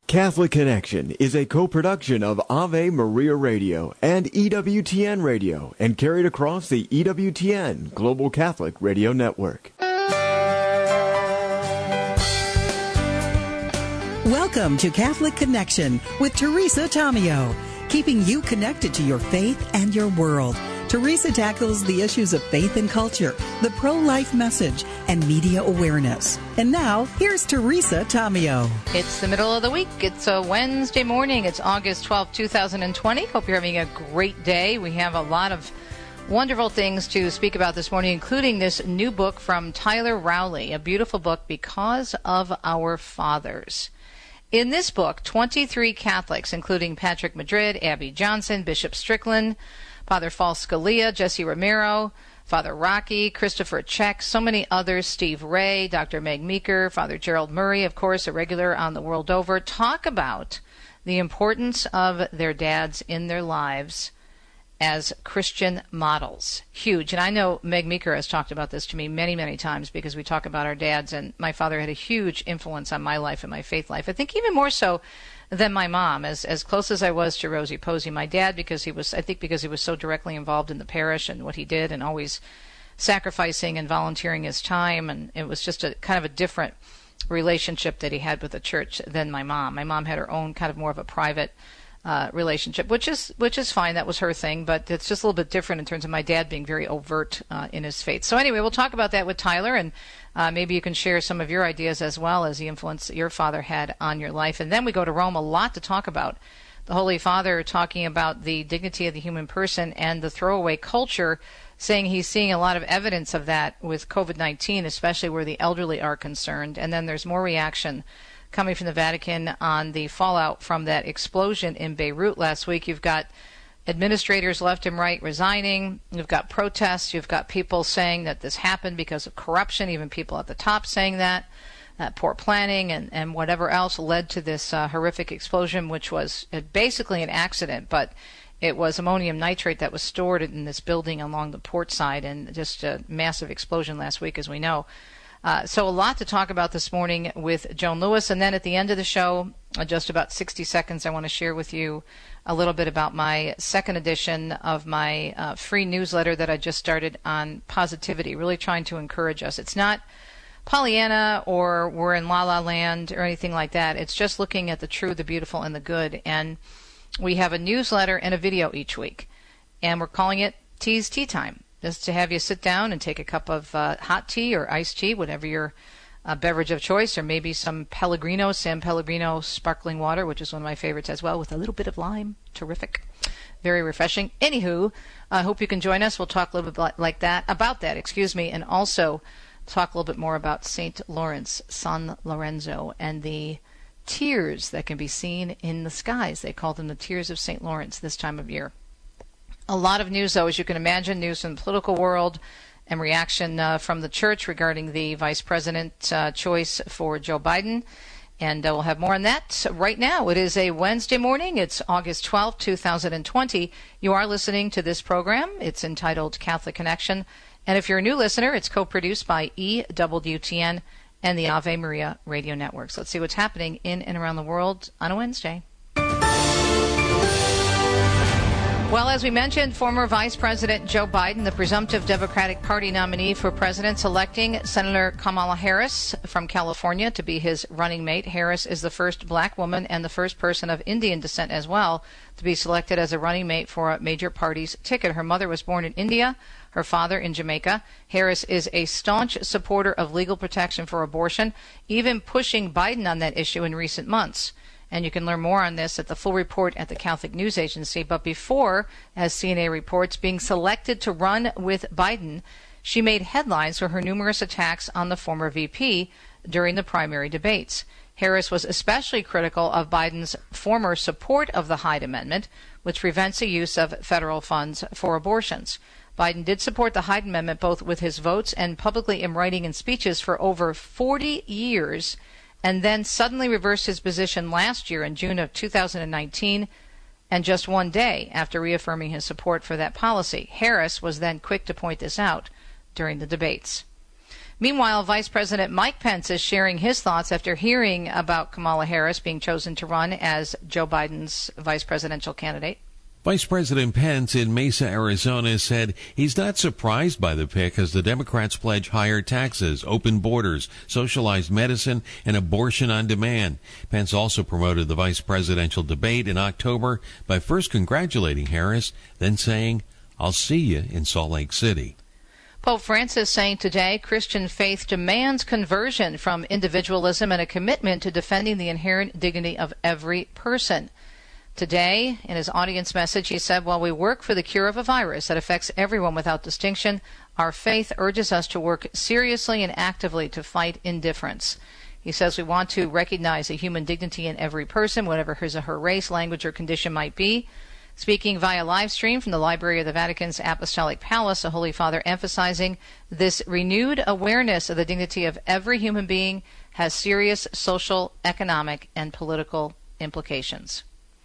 Catholic Connection is a co-production of Ave Maria Radio and EWTN Radio and carried across the EWTN Global Catholic Radio Network. Welcome to Catholic Connection with Teresa Tomeo, keeping you connected to your faith and your world. Teresa tackles the issues of faith and culture, the pro-life message, and media awareness. And now, here's Teresa Tomeo. It's the middle of the week. It's a Wednesday morning. It's August 12, 2020. Hope you're having a great day. We have a lot of wonderful things to speak about this morning, including this new book from Tyler Rowley, a beautiful book, Because of Our Fathers. In this book, 23 Catholics, including Patrick Madrid, Abby Johnson, Bishop Strickland, Father Paul Scalia, Jesse Romero, Father Rocky, Christopher Check, so many others, Steve Ray, Dr. Meg Meeker, Father Gerald Murray, of course, a regular on the world over, talk about the importance of their dads in their lives as Christian models. Huge. And I know Meg Meeker has talked about this to me many, many times because we talk about our dads, and my father had a huge influence on my life and my faith life. I think even more so than my mom, as close as I was to Rosie Posey. My dad, because he was so directly involved in the parish and what he did and always sacrificing and volunteering his time, and it was just a kind of a different relationship that he had with the church than my mom. My mom had her own kind of more of a private relationship, which is fine. That was her thing, but it's just a little bit different in terms of my dad being very overt in his faith. So anyway, we'll talk about that with Tyler, and maybe you can share some of your ideas as well as the influence that your father had on your life. And then we go to Rome, a lot to talk about. The Holy Father talking about the dignity of the human person and the throwaway culture, saying he's seeing a lot of evidence of that with COVID-19, especially where the elderly are concerned. And then there's more reaction coming from the Vatican on the fallout from that explosion in Beirut last week. You've got administrators left and right resigning. You've got protests. You've got people saying that this happened because of corruption, even people at the top saying that poor planning and whatever else led to this horrific explosion, which was basically an accident, but it was ammonium nitrate that was stored in this building along the port side, and just a massive explosion last week, as we know. So a lot to talk about this morning with Joan Lewis. And then at the end of the show, just about 60 seconds, I want to share with you a little bit about my second edition of my free newsletter that I just started on positivity, really trying to encourage us. It's not Pollyanna or we're in La La Land or anything like that. It's just looking at the true, the beautiful, and the good. And we have a newsletter and a video each week. And we're calling it Tea's Tea Time. Just to have you sit down and take a cup of hot tea or iced tea, whatever your beverage of choice, or maybe some San Pellegrino sparkling water, which is one of my favorites as well, with a little bit of lime. Terrific. Very refreshing. Anywho, I hope you can join us. We'll talk a little bit about that, and also talk a little bit more about St. Lawrence, San Lorenzo, and the tears that can be seen in the skies. They call them the tears of St. Lawrence this time of year. A lot of news, though, as you can imagine, news from the political world and reaction from the church regarding the vice president choice for Joe Biden. And we'll have more on that right now. It is a Wednesday morning. It's August 12, 2020. You are listening to this program. It's entitled Catholic Connection. And if you're a new listener, it's co-produced by EWTN and the Ave Maria Radio Networks. Let's see what's happening in and around the world on a Wednesday. Well, as we mentioned, former Vice President Joe Biden, the presumptive Democratic Party nominee for president, selecting Senator Kamala Harris from California to be his running mate. Harris is the first black woman and the first person of Indian descent as well to be selected as a running mate for a major party's ticket. Her mother was born in India, her father in Jamaica. Harris is a staunch supporter of legal protection for abortion, even pushing Biden on that issue in recent months. And you can learn more on this at the full report at the Catholic News Agency. But before, as CNA reports, being selected to run with Biden, she made headlines for her numerous attacks on the former VP during the primary debates. Harris was especially critical of Biden's former support of the Hyde Amendment, which prevents the use of federal funds for abortions. Biden did support the Hyde Amendment both with his votes and publicly in writing and speeches for over 40 years, and then suddenly reversed his position last year in June of 2019, and just one day after reaffirming his support for that policy. Harris was then quick to point this out during the debates. Meanwhile, Vice President Mike Pence is sharing his thoughts after hearing about Kamala Harris being chosen to run as Joe Biden's vice presidential candidate. Vice President Pence in Mesa, Arizona said he's not surprised by the pick as the Democrats pledge higher taxes, open borders, socialized medicine, and abortion on demand. Pence also promoted the vice presidential debate in October by first congratulating Harris, then saying, "I'll see you in Salt Lake City." Pope Francis saying today Christian faith demands conversion from individualism and a commitment to defending the inherent dignity of every person. Today, in his audience message, he said, while we work for the cure of a virus that affects everyone without distinction, our faith urges us to work seriously and actively to fight indifference. He says we want to recognize the human dignity in every person, whatever his or her race, language, or condition might be. Speaking via live stream from the Library of the Vatican's Apostolic Palace, the Holy Father emphasizing this renewed awareness of the dignity of every human being has serious social, economic, and political implications.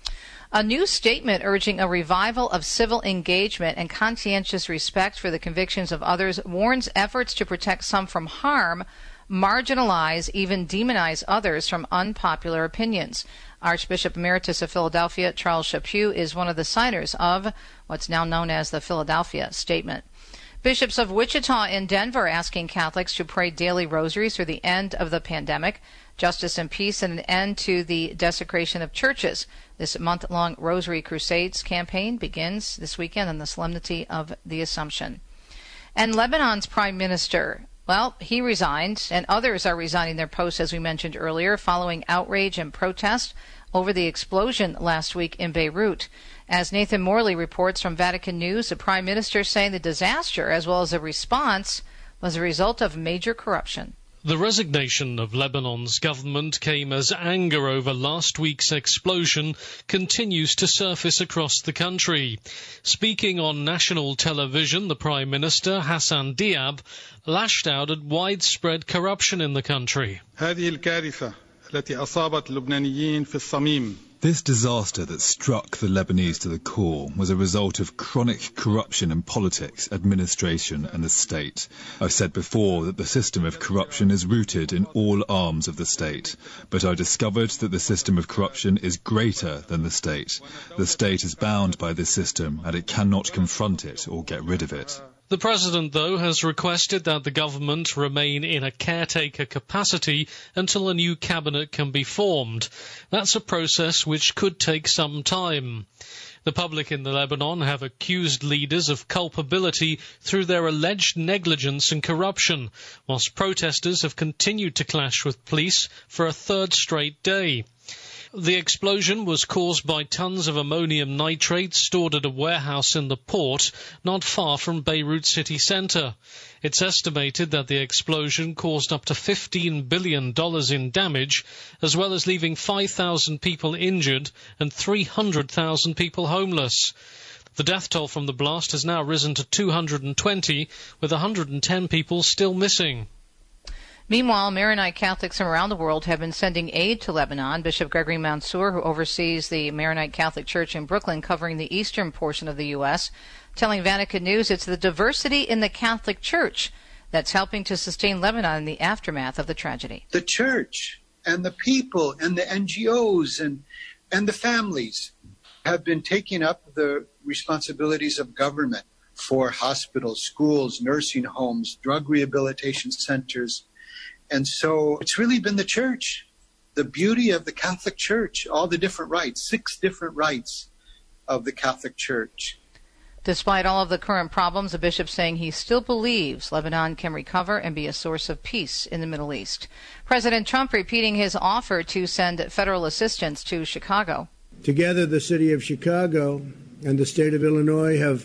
A new statement urging a revival of civil engagement and conscientious respect for the convictions of others warns efforts to protect some from harm marginalize, even demonize others from unpopular opinions. Archbishop Emeritus of Philadelphia, Charles Chaput, is one of the signers of what's now known as the Philadelphia Statement. Bishops of Wichita and Denver asking Catholics to pray daily rosaries for the end of the pandemic, justice and peace, and an end to the desecration of churches. This month-long Rosary Crusades campaign begins this weekend on the Solemnity of the Assumption. And Lebanon's Prime Minister, well, he resigned, and others are resigning their posts, as we mentioned earlier, following outrage and protest over the explosion last week in Beirut. As Nathan Morley reports from Vatican News, the Prime Minister saying the disaster, as well as the response, was a result of major corruption. The resignation of Lebanon's government came as anger over last week's explosion continues to surface across the country. Speaking on national television, the Prime Minister, Hassan Diab, lashed out at widespread corruption in the country. هذه الكارثة التي أصابت اللبنانيين في الصميم. This disaster that struck the Lebanese to the core was a result of chronic corruption in politics, administration and the state. I've said before that the system of corruption is rooted in all arms of the state, but I discovered that the system of corruption is greater than the state. The state is bound by this system and it cannot confront it or get rid of it. The President, though, has requested that the government remain in a caretaker capacity until a new cabinet can be formed. That's a process which could take some time. The public in Lebanon have accused leaders of culpability through their alleged negligence and corruption, whilst protesters have continued to clash with police for a third straight day. The explosion was caused by tons of ammonium nitrate stored at a warehouse in the port not far from Beirut city centre. It's estimated that the explosion caused up to $15 billion in damage, as well as leaving 5,000 people injured and 300,000 people homeless. The death toll from the blast has now risen to 220, with 110 people still missing. Meanwhile, Maronite Catholics from around the world have been sending aid to Lebanon. Bishop Gregory Mansour, who oversees the Maronite Catholic Church in Brooklyn, covering the eastern portion of the U.S., telling Vatican News it's the diversity in the Catholic Church that's helping to sustain Lebanon in the aftermath of the tragedy. The church and the people and the NGOs and the families have been taking up the responsibilities of government for hospitals, schools, nursing homes, drug rehabilitation centers. And so it's really been the church, the beauty of the Catholic Church, all the different rites, 6 different rites of the Catholic Church. Despite all of the current problems, the bishop saying he still believes Lebanon can recover and be a source of peace in the Middle East. President Trump repeating his offer to send federal assistance to Chicago. Together, the city of Chicago and the state of Illinois have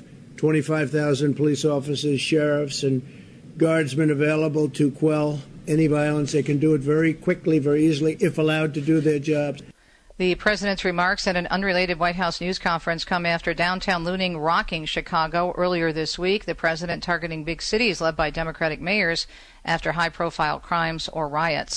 25,000 police officers, sheriffs, and guardsmen available to quell any violence. They can do it very quickly, very easily, if allowed to do their jobs. The president's remarks at an unrelated White House news conference come after downtown looting rocking Chicago earlier this week. The president targeting big cities led by Democratic mayors after high-profile crimes or riots.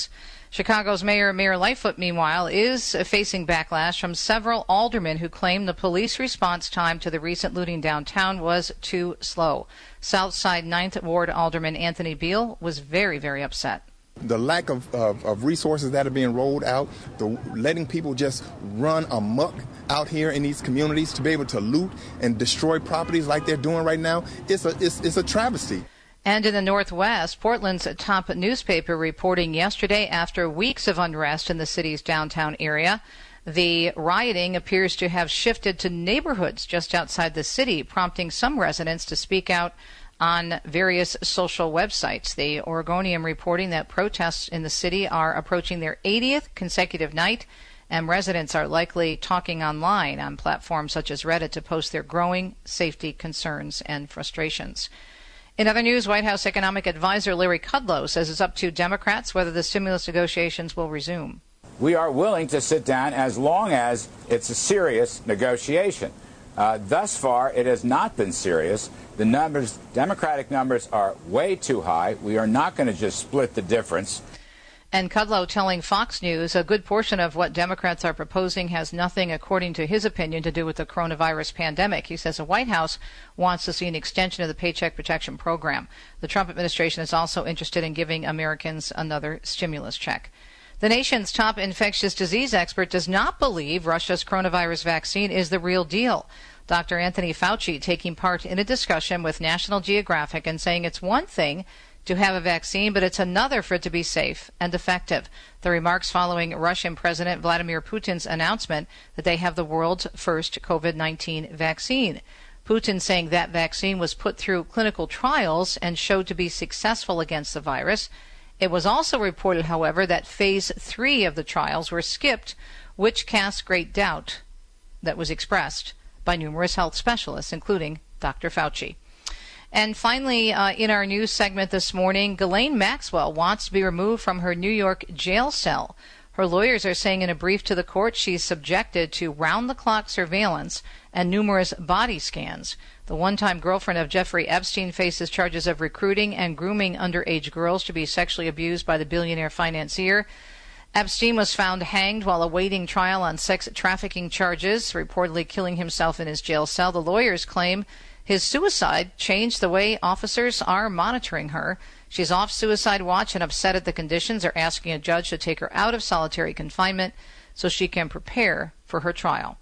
Chicago's Mayor Lightfoot, meanwhile, is facing backlash from several aldermen who claim the police response time to the recent looting downtown was too slow. Southside 9th Ward Alderman Anthony Beal was very, very upset. The lack of resources that are being rolled out, letting people just run amok out here in these communities to be able to loot and destroy properties like they're doing right now, it's a travesty. And in the Northwest, Portland's top newspaper reporting yesterday, after weeks of unrest in the city's downtown area, the rioting appears to have shifted to neighborhoods just outside the city, prompting some residents to speak out on various social websites. The Oregonian reporting that protests in the city are approaching their 80th consecutive night, and residents are likely talking online on platforms such as Reddit to post their growing safety concerns and frustrations. In other news, White House economic advisor Larry Kudlow says it's up to Democrats whether the stimulus negotiations will resume. We are willing to sit down as long as it's a serious negotiation. Thus far, it has not been serious. The Democratic numbers are way too high. We are not going to just split the difference. And Kudlow telling Fox News a good portion of what Democrats are proposing has nothing, according to his opinion, to do with the coronavirus pandemic. He says the White House wants to see an extension of the Paycheck Protection Program. The Trump administration is also interested in giving Americans another stimulus check. The nation's top infectious disease expert does not believe Russia's coronavirus vaccine is the real deal. Dr. Anthony Fauci taking part in a discussion with National Geographic and saying it's one thing to have a vaccine, but it's another for it to be safe and effective. The remarks following Russian President Vladimir Putin's announcement that they have the world's first COVID-19 vaccine. Putin saying that vaccine was put through clinical trials and showed to be successful against the virus. It was also reported, however, that phase 3 of the trials were skipped, which casts great doubt that was expressed by numerous health specialists, including Dr. Fauci. And finally, in our news segment this morning, Ghislaine Maxwell wants to be removed from her New York jail cell. Her lawyers are saying in a brief to the court she's subjected to round-the-clock surveillance and numerous body scans. The one-time girlfriend of Jeffrey Epstein faces charges of recruiting and grooming underage girls to be sexually abused by the billionaire financier. Epstein was found hanged while awaiting trial on sex trafficking charges, reportedly killing himself in his jail cell. The lawyers claim his suicide changed the way officers are monitoring her. She's off suicide watch and upset at the conditions. They're asking a judge to take her out of solitary confinement so she can prepare for her trial.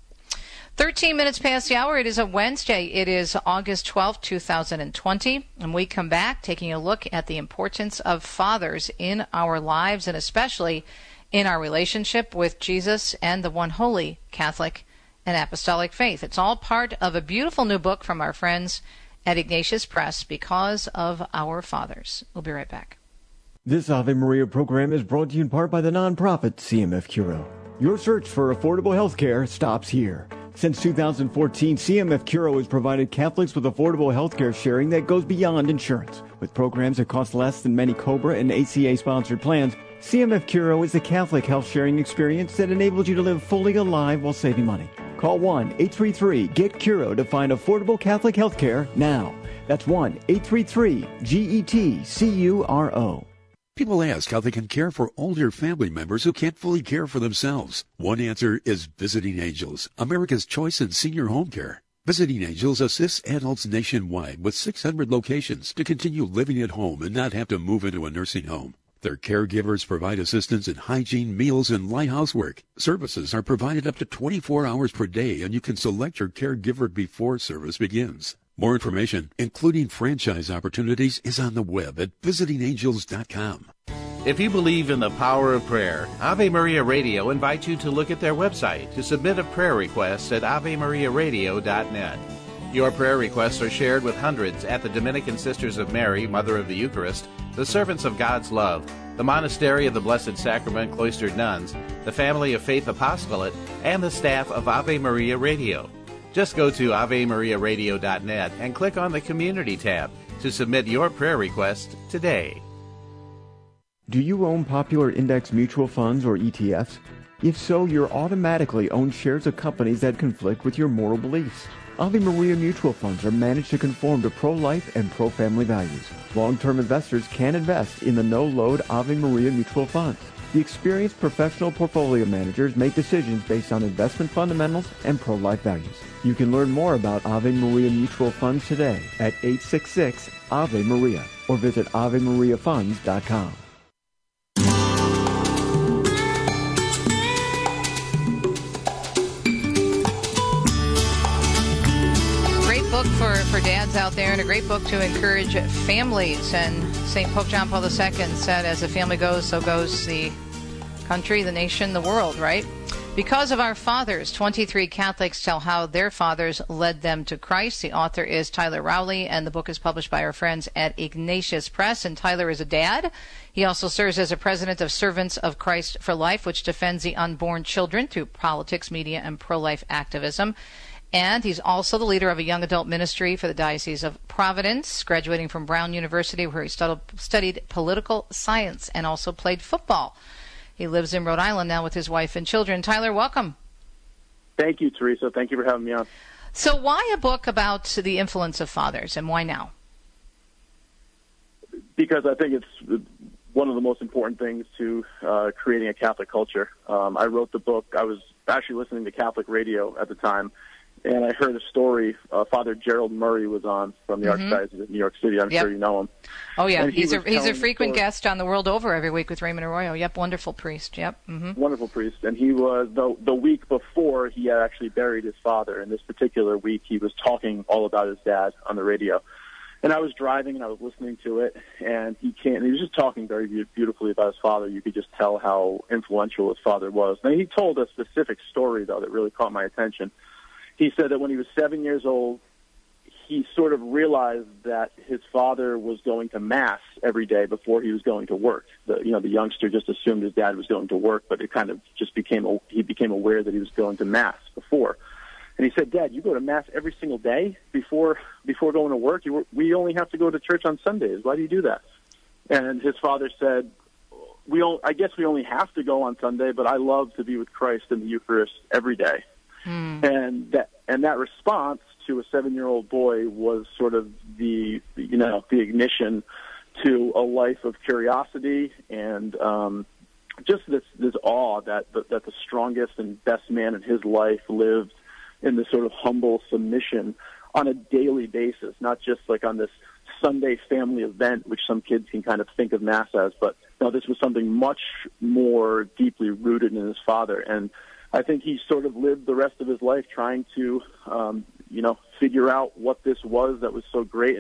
13 minutes past the hour. It is a Wednesday. It is August 12, 2020. And we come back taking a look at the importance of fathers in our lives and especially in our relationship with Jesus and the one holy Catholic and Apostolic faith. It's all part of a beautiful new book from our friends at Ignatius Press, Because of Our Fathers. We'll be right back. This Ave Maria program is brought to you in part by the nonprofit CMF Curo. Your search for affordable health care stops here. Since 2014, CMF Curo has provided Catholics with affordable health care sharing that goes beyond insurance. With programs that cost less than many COBRA and ACA-sponsored plans, CMF Curo is the Catholic health sharing experience that enables you to live fully alive while saving money. Call 1-833-GET-CURO to find affordable Catholic health care now. That's 1-833-GET-CURO. People ask how they can care for older family members who can't fully care for themselves. One answer is Visiting Angels, America's choice in senior home care. Visiting Angels assists adults nationwide with 600 locations to continue living at home and not have to move into a nursing home. Their caregivers provide assistance in hygiene, meals, and light housework. Services are provided up to 24 hours per day, and you can select your caregiver before service begins. More information, including franchise opportunities, is on the web at visitingangels.com. If you believe in the power of prayer, Ave Maria Radio invites you to look at their website to submit a prayer request at avemariaradio.net. Your prayer requests are shared with hundreds at the Dominican Sisters of Mary, Mother of the Eucharist, the Servants of God's Love, the Monastery of the Blessed Sacrament Cloistered Nuns, the Family of Faith Apostolate, and the staff of Ave Maria Radio. Just go to avemariaradio.net and click on the Community tab to submit your prayer request today. Do you own popular index mutual funds or ETFs? If so, you're automatically own shares of companies that conflict with your moral beliefs. Ave Maria mutual funds are managed to conform to pro-life and pro-family values. Long-term investors can invest in the no-load Ave Maria mutual funds. The experienced professional portfolio managers make decisions based on investment fundamentals and pro-life values. You can learn more about Ave Maria Mutual Funds today at 866-AVE-MARIA or visit AveMariaFunds.com. Book for dads out there, and a great book to encourage families. And St. Pope John Paul II said, as the family goes, so goes the country, the nation, the world, right? Because of our fathers, 23 Catholics tell how their fathers led them to Christ. The author is Tyler Rowley, and the book is published by our friends at Ignatius Press. And Tyler is a dad. He also serves as a president of Servants of Christ for Life, which defends the unborn children through politics, media, and pro-life activism. And he's also the leader of a young adult ministry for the Diocese of Providence, graduating from Brown University, where he studied political science and also played football. He lives in Rhode Island now with his wife and children. Tyler, welcome. Thank you, Teresa. Thank you for having me on. So why a book about the influence of fathers, and why now? Because I think it's one of the most important things to creating a Catholic culture. I wrote the book. I was actually listening to Catholic radio at the time, and I heard a story. Father Gerald Murray was on from the Archdiocese of New York City. I'm sure you know him. Oh, yeah. He's a frequent guest on The World Over every week with Raymond Arroyo. Yep, wonderful priest. Yep. Wonderful priest. And he was, the week before, he had actually buried his father. And this particular week, he was talking all about his dad on the radio. And I was driving, and I was listening to it, and he was just talking very beautifully about his father. You could just tell how influential his father was. And he told a specific story, though, that really caught my attention. He said that when he was 7 years old, he sort of realized that his father was going to Mass every day before he was going to work. The youngster just assumed his dad was going to work, but it kind of just he became aware that he was going to Mass before. And he said, "Dad, you go to Mass every single day before going to work? We only have to go to church on Sundays. Why do you do that?" And his father said, I guess we only have to go on Sunday, but I love to be with Christ in the Eucharist every day. And that response to a 7-year-old boy was sort of the ignition to a life of curiosity and just this awe that the strongest and best man in his life lived in this sort of humble submission on a daily basis, not just like on this Sunday family event, which some kids can kind of think of Mass as, but no, this was something much more deeply rooted in his father. And I think he sort of lived the rest of his life trying to, figure out what this was that was so great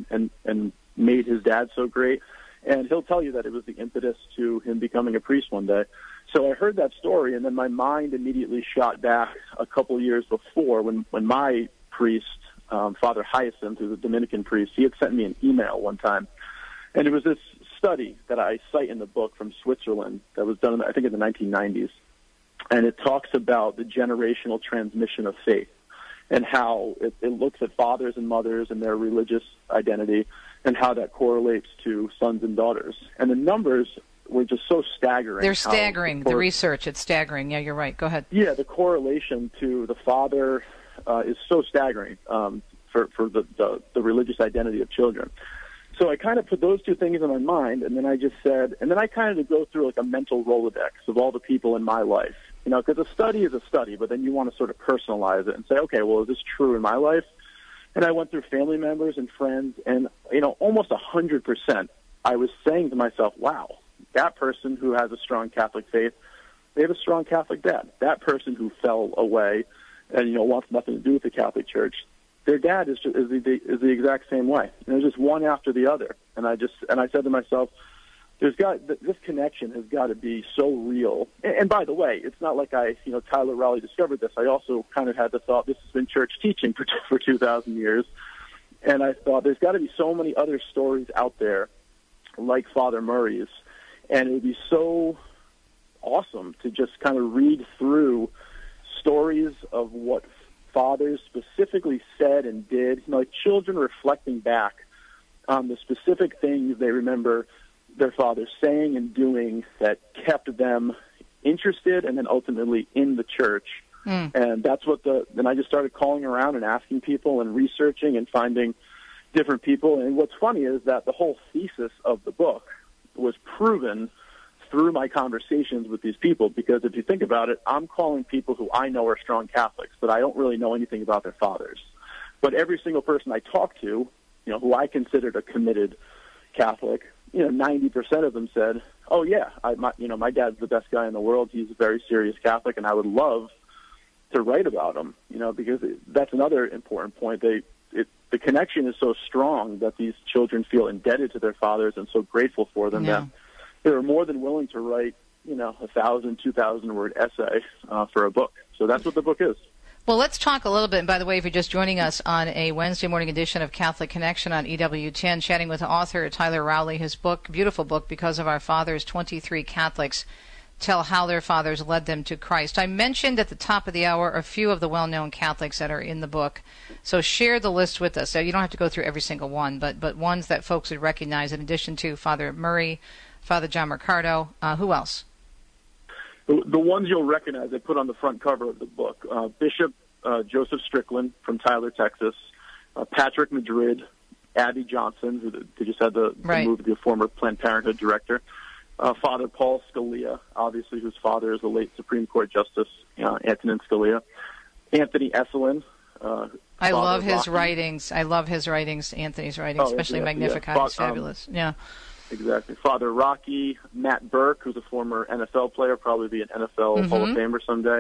and made his dad so great. And he'll tell you that it was the impetus to him becoming a priest one day. So I heard that story, and then my mind immediately shot back a couple years before when my priest, Father Hyacinth, who's a Dominican priest, he had sent me an email one time. And it was this study that I cite in the book from Switzerland that was done, I think, in the 1990s. And it talks about the generational transmission of faith and how it looks at fathers and mothers and their religious identity and how that correlates to sons and daughters. And the numbers were just so staggering. They're staggering. The research, it's staggering. Yeah, you're right. Go ahead. Yeah, the correlation to the father is so staggering for the religious identity of children. So I kind of put those two things in my mind, and then I just said, and then I kind of go through like a mental Rolodex of all the people in my life, because a study is a study, but then you want to sort of personalize it and say, okay, well, is this true in my life? And I went through family members and friends, and, almost 100%, I was saying to myself, wow, that person who has a strong Catholic faith, they have a strong Catholic dad. That person who fell away and, wants nothing to do with the Catholic Church, their dad is the exact same way. And it was just one after the other. And I said to myself, this connection has got to be so real. And by the way, it's not like Tyler Rowley discovered this. I also kind of had the thought this has been church teaching for 2,000 years. And I thought there's got to be so many other stories out there like Father Murray's. And it would be so awesome to just kind of read through stories of what fathers specifically said and did, like children reflecting back on the specific things they remember their fathers saying and doing that kept them interested and then ultimately in the church. And that's then I just started calling around and asking people and researching and finding different people. And what's funny is that the whole thesis of the book was proven through my conversations with these people, because if you think about it, I'm calling people who I know are strong Catholics, but I don't really know anything about their fathers. But every single person I talk to, who I considered a committed Catholic, 90% of them said, "Oh yeah, my dad's the best guy in the world. He's a very serious Catholic, and I would love to write about him." Because that's another important point. The connection is so strong that these children feel indebted to their fathers and so grateful for them that they're more than willing to write, 1,000, 2,000 word essay for a book. So that's what the book is. Well, let's talk a little bit. And by the way, if you're just joining us on a Wednesday morning edition of Catholic Connection on EWTN, chatting with author Tyler Rowley, his book, beautiful book, Because of Our Fathers, 23 Catholics Tell How Their Fathers Led Them to Christ. I mentioned at the top of the hour a few of the well-known Catholics that are in the book. So share the list with us. So you don't have to go through every single one, but ones that folks would recognize in addition to Father Murray, Father John Mercado. Who else? The ones you'll recognize, I put on the front cover of the book. Bishop Joseph Strickland from Tyler, Texas. Patrick Madrid, Abby Johnson, who just had the move to be a former Planned Parenthood director. Father Paul Scalia, obviously, whose father is the late Supreme Court Justice Antonin Scalia. Anthony Esolen. I love his writings. I love his writings, Anthony's writings, especially Magnificat. It's fabulous. Exactly. Father Rocky, Matt Burke, who's a former NFL player, probably be an NFL Hall of Famer someday.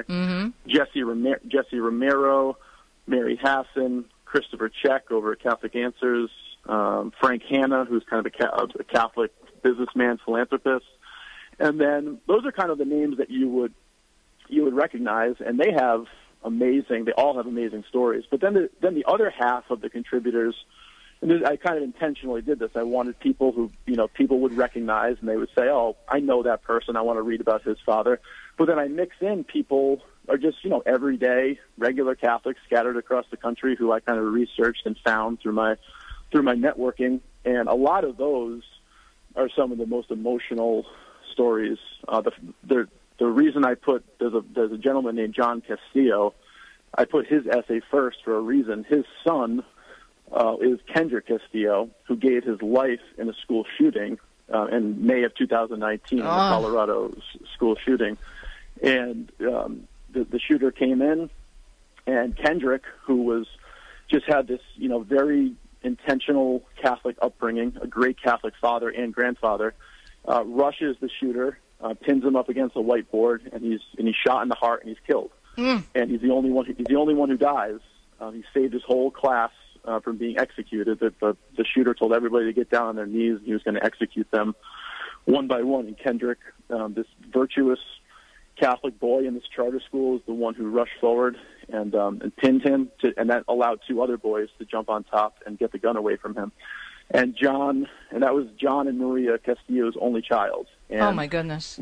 Jesse Romero, Mary Hassan, Christopher Check over at Catholic Answers, Frank Hanna, who's kind of a Catholic businessman, philanthropist. And then those are kind of the names that you would recognize, and they all have amazing stories. But then the other half of the contributors, and I kind of intentionally did this. I wanted people who, people would recognize, and they would say, "Oh, I know that person. I want to read about his father." But then I mix in people are just, everyday, regular Catholics scattered across the country who I kind of researched and found through my networking. And a lot of those are some of the most emotional stories. The reason I put, there's a gentleman named John Castillo. I put his essay first for a reason. His son is Kendrick Castillo, who gave his life in a school shooting in May of 2019, in the Colorado school shooting. And the shooter came in, and Kendrick, who just had this, very intentional Catholic upbringing, a great Catholic father and grandfather, rushes the shooter, pins him up against a whiteboard, and he's shot in the heart, and he's killed. And he's the only one who dies. He saved his whole class from being executed. The shooter told everybody to get down on their knees, and he was going to execute them one by one. And Kendrick, this virtuous Catholic boy in this charter school, is the one who rushed forward and pinned him, and that allowed two other boys to jump on top and get the gun away from him. And that was John and Maria Castillo's only child. And oh my goodness!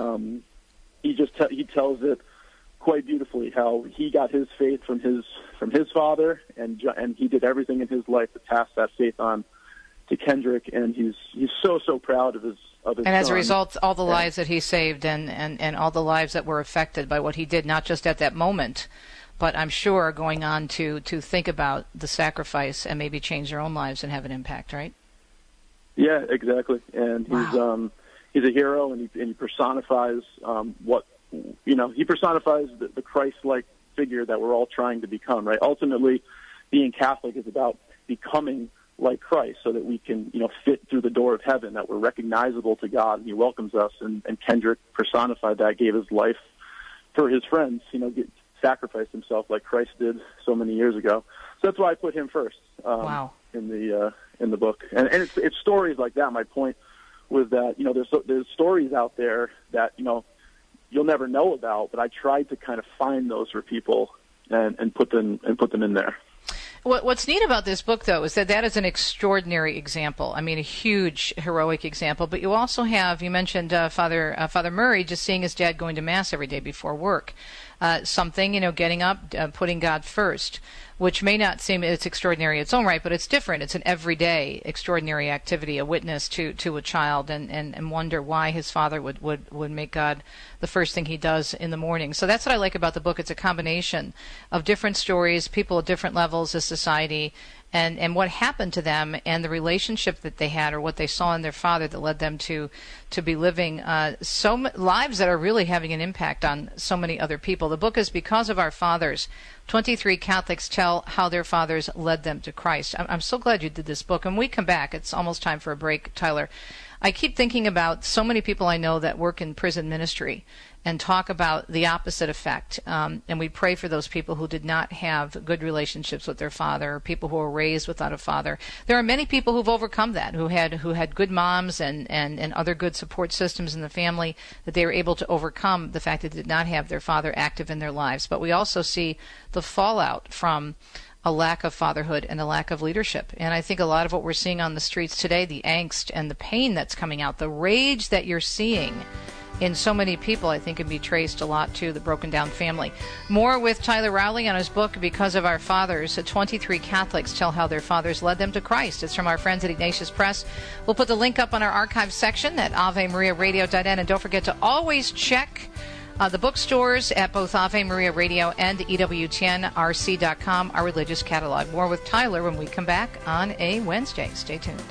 He tells it quite beautifully how he got his faith from his father, and he did everything in his life to pass that faith on to Kendrick, and he's so proud of his and as son. A result, all the lives that he saved and all the lives that were affected by what he did, not just at that moment, but I'm sure going on to think about the sacrifice and maybe change their own lives and have an impact, right? Yeah, exactly. And he's a hero, and he personifies he personifies the Christ-like figure that we're all trying to become, right? Ultimately, being Catholic is about becoming like Christ so that we can, fit through the door of heaven, that we're recognizable to God, and he welcomes us. And Kendrick personified that, gave his life for his friends, sacrificed himself like Christ did so many years ago. So that's why I put him first in the book. And it's stories like that. My point was that, there's stories out there that, you'll never know about, but I tried to kind of find those for people and put them in there. What's neat about this book, though, is that is an extraordinary example. I mean, a huge, heroic example. But you also have, you mentioned Father Murray just seeing his dad going to Mass every day before work. Something, getting up, putting God first, which may not seem it's extraordinary in its own right, but it's different. It's an everyday extraordinary activity, a witness to a child, and wonder why his father would make God the first thing he does in the morning. So that's what I like about the book. It's a combination of different stories, people at different levels of society, and what happened to them and the relationship that they had or what they saw in their father that led them to be living lives that are really having an impact on so many other people. The book is Because of Our Fathers. 23 Catholics tell how their fathers led them to Christ. I'm so glad you did this book. And when we come back, it's almost time for a break, Tyler. I keep thinking about so many people I know that work in prison ministry and talk about the opposite effect. And we pray for those people who did not have good relationships with their father, or people who were raised without a father. There are many people who've overcome that, who had good moms and other good support systems in the family, that they were able to overcome the fact that they did not have their father active in their lives. But we also see the fallout from a lack of fatherhood and a lack of leadership. And I think a lot of what we're seeing on the streets today, the angst and the pain that's coming out, the rage that you're seeing in so many people, I think can be traced a lot to the broken down family. More with Tyler Rowley on his book, Because of Our Fathers. 23 Catholics tell how their fathers led them to Christ. It's from our friends at Ignatius Press. We'll put the link up on our archive section at AveMariaRadio.net. And don't forget to always check the bookstores at both Ave Maria Radio and EWTNRC.com, our religious catalog. More with Tyler when we come back on a Wednesday. Stay tuned.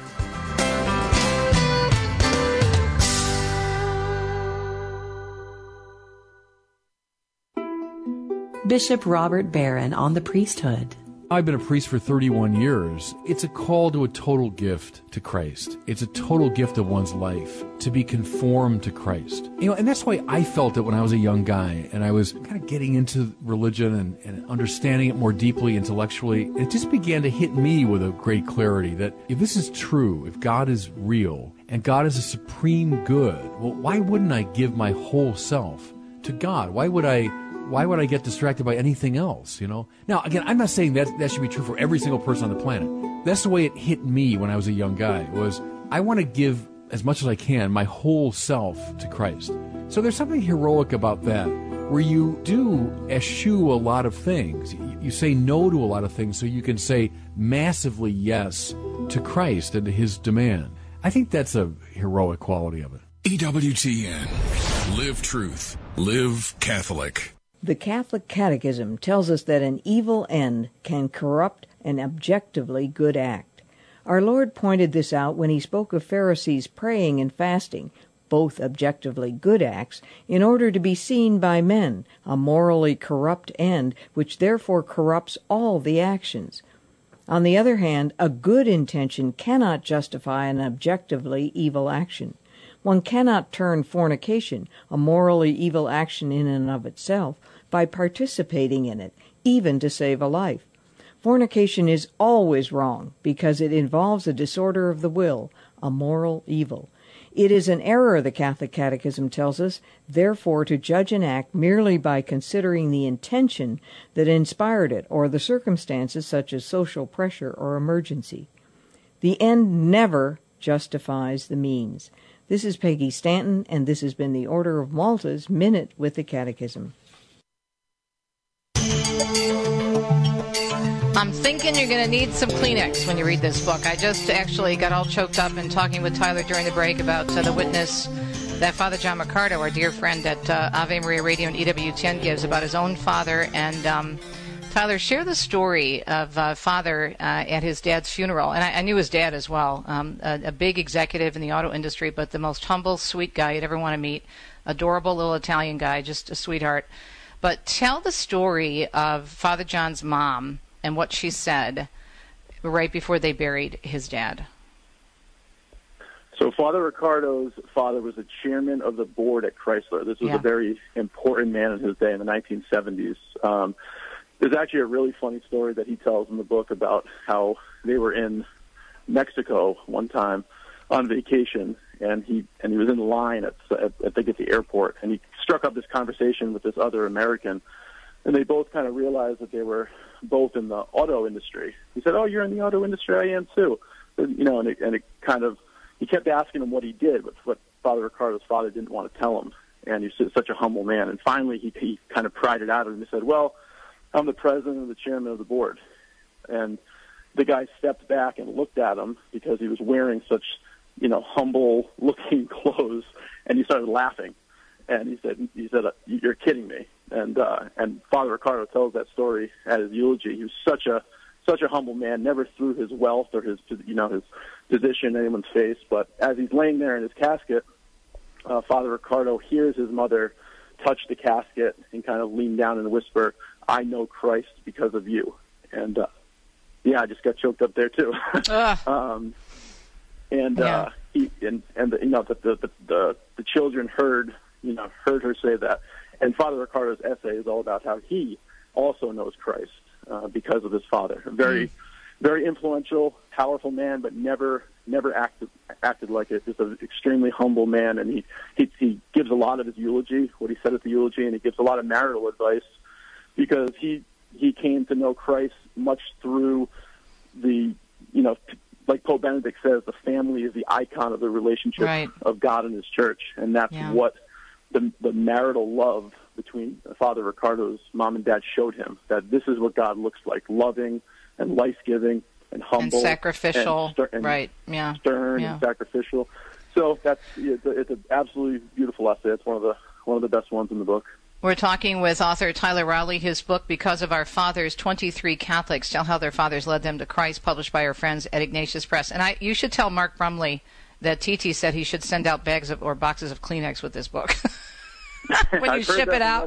Bishop Robert Barron on the priesthood. I've been a priest for 31 years. It's a call to a total gift to Christ. It's a total gift of one's life to be conformed to Christ. And that's why I felt it when I was a young guy and I was kind of getting into religion and understanding it more deeply intellectually. It just began to hit me with a great clarity that if this is true, if God is real and God is a supreme good, well, why wouldn't I give my whole self to God? Why would I get distracted by anything else, Now, again, I'm not saying that should be true for every single person on the planet. That's the way it hit me when I was a young guy, was I want to give as much as I can, my whole self to Christ. So there's something heroic about that, where you do eschew a lot of things. You say no to a lot of things so you can say massively yes to Christ and to his demand. I think that's a heroic quality of it. EWTN. Live truth. Live Catholic. The Catholic Catechism tells us that an evil end can corrupt an objectively good act. Our Lord pointed this out when he spoke of Pharisees praying and fasting, both objectively good acts, in order to be seen by men, a morally corrupt end, which therefore corrupts all the actions. On the other hand, a good intention cannot justify an objectively evil action. One cannot turn fornication, a morally evil action in and of itself, by participating in it, even to save a life. Fornication is always wrong because it involves a disorder of the will, a moral evil. It is an error, the Catholic Catechism tells us, therefore to judge an act merely by considering the intention that inspired it or the circumstances such as social pressure or emergency. The end never justifies the means. This is Peggy Stanton, and this has been the Order of Malta's Minute with the Catechism. I'm thinking you're going to need some Kleenex when you read this book. I just actually got all choked up in talking with Tyler during the break about the witness that Father John Mercado, our dear friend at Ave Maria Radio and EWTN, gives about his own father. And Tyler, share the story of Father at his dad's funeral. And I knew his dad as well, a big executive in the auto industry, but the most humble, sweet guy you'd ever want to meet. Adorable little Italian guy, just a sweetheart. But tell the story of Father John's mom and what she said right before they buried his dad. So Father Ricardo's father was the chairman of the board at Chrysler. This was a very important man in his day in the 1970s. There's actually a really funny story that he tells in the book about how they were in Mexico one time on vacation, and he was in line at the airport, and he struck up this conversation with this other American, and they both kind of realized that they were both in the auto industry. He said, "Oh, you're in the auto industry? I am too." And it kind of, he kept asking him what he did, but what Father Ricardo's father didn't want to tell him, and he's such a humble man. And finally, he kind of pried it out of him. He said, "Well, I'm the president and the chairman of the board." And the guy stepped back and looked at him because he was wearing such, humble-looking clothes, and he started laughing. And he said, "You're kidding me." And Father Ricardo tells that story at his eulogy. He was such a such a humble man, never threw his wealth or his position in anyone's face. But as he's laying there in his casket, Father Ricardo hears his mother touch the casket and kind of lean down and whisper, "I know Christ because of you." And I just got choked up there too. The children heard her say that. And Father Ricardo's essay is all about how he also knows Christ because of his father. A very, very influential, powerful man, but never acted like it. Just an extremely humble man, and he gives a lot of his eulogy, what he said at the eulogy, and he gives a lot of marital advice because he came to know Christ much through the, like Pope Benedict says, the family is the icon of the relationship of God and his church, and that's what the marital love between Father Ricardo's mom and dad showed him, that this is what God looks like, loving and life-giving and humble. And sacrificial, stern and sacrificial. So it's an absolutely beautiful essay. It's one of the best ones in the book. We're talking with author Tyler Rowley. His book, Because of Our Fathers, 23 Catholics Tell How Their Fathers Led Them to Christ, published by our friends at Ignatius Press. And you should tell Mark Brumley that TT said he should send out bags or boxes of Kleenex with this book when you ship it out.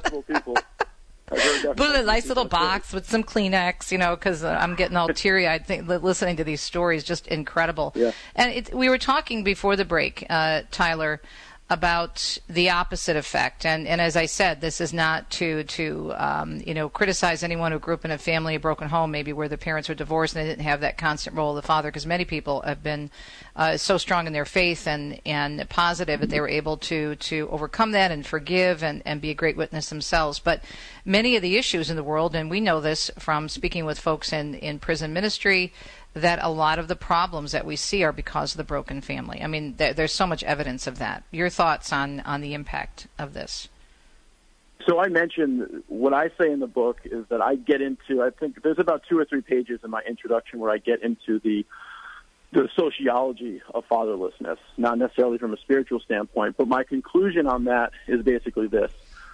Put a nice little box with some Kleenex, because I'm getting all teary-eyed listening to these stories. Just incredible. Yeah. And we were talking before the break, Tyler, about the opposite effect. And as I said, this is not to criticize anyone who grew up in a family, a broken home, maybe where the parents were divorced and they didn't have that constant role of the father, because many people have been so strong in their faith and positive that they were able to overcome that and forgive and be a great witness themselves. But many of the issues in the world, and we know this from speaking with folks in prison ministry, that a lot of the problems that we see are because of the broken family. I mean, there's so much evidence of that. Your thoughts on the impact of this? So I mentioned, what I say in the book is that I get into, I think there's about 2 or 3 pages in my introduction where I get into the sociology of fatherlessness, not necessarily from a spiritual standpoint, but my conclusion on that is basically this.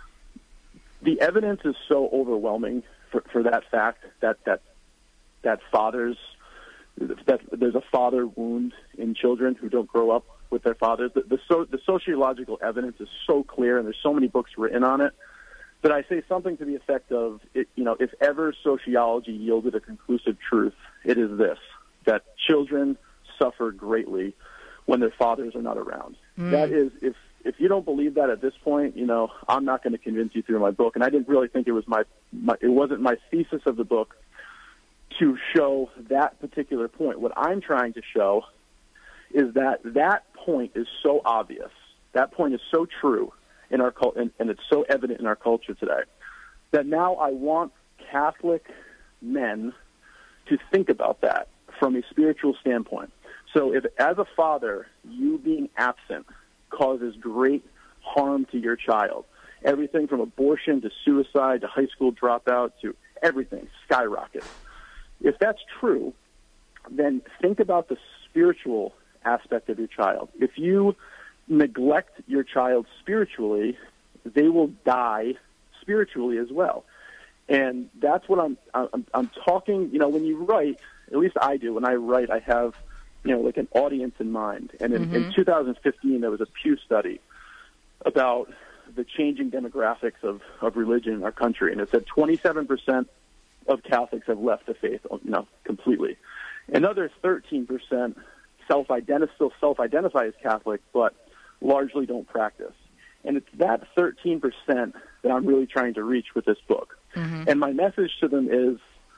The evidence is so overwhelming for that fact that fathers, that there's a father wound in children who don't grow up with their fathers. The sociological evidence is so clear, and there's so many books written on it, that I say something to the effect of, if ever sociology yielded a conclusive truth, it is this, that children suffer greatly when their fathers are not around. That is, if you don't believe that at this point, I'm not going to convince you through my book. And I didn't really think it was it wasn't my thesis of the book to show that particular point. What I'm trying to show is that point is so obvious. That point is so true in our culture, and it's so evident in our culture today, that now I want Catholic men to think about that from a spiritual standpoint. So if, as a father, you being absent causes great harm to your child, everything from abortion to suicide to high school dropout to everything skyrockets. If that's true, then think about the spiritual aspect of your child. If you neglect your child spiritually, they will die spiritually as well. And that's what I'm talking, when you write, at least I do, when I write, I have, like an audience in mind. And in 2015, there was a Pew study about the changing demographics of religion in our country. And it said 27% of Catholics have left the faith, completely. Another 13% still self-identify as Catholic, but largely don't practice. And it's that 13% that I'm really trying to reach with this book. Mm-hmm. And my message to them is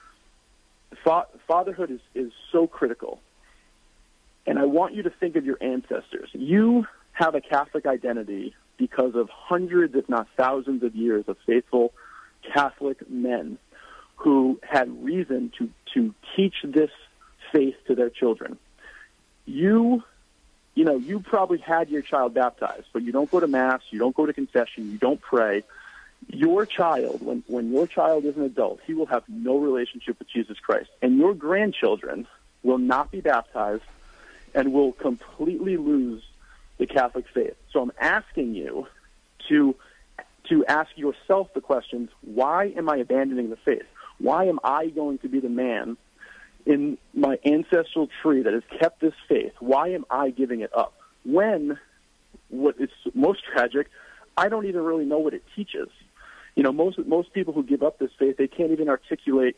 fatherhood is so critical. And I want you to think of your ancestors. You have a Catholic identity because of hundreds, if not thousands of years of faithful Catholic men who had reason to teach this faith to their children. You probably had your child baptized, but you don't go to Mass, you don't go to confession, you don't pray. Your child, when your child is an adult, he will have no relationship with Jesus Christ. And your grandchildren will not be baptized and will completely lose the Catholic faith. So I'm asking you to ask yourself the questions, why am I abandoning the faith? Why am I going to be the man in my ancestral tree that has kept this faith, why am I giving it up? When, what is most tragic, I don't even really know what it teaches. You know, most people who give up this faith, they can't even articulate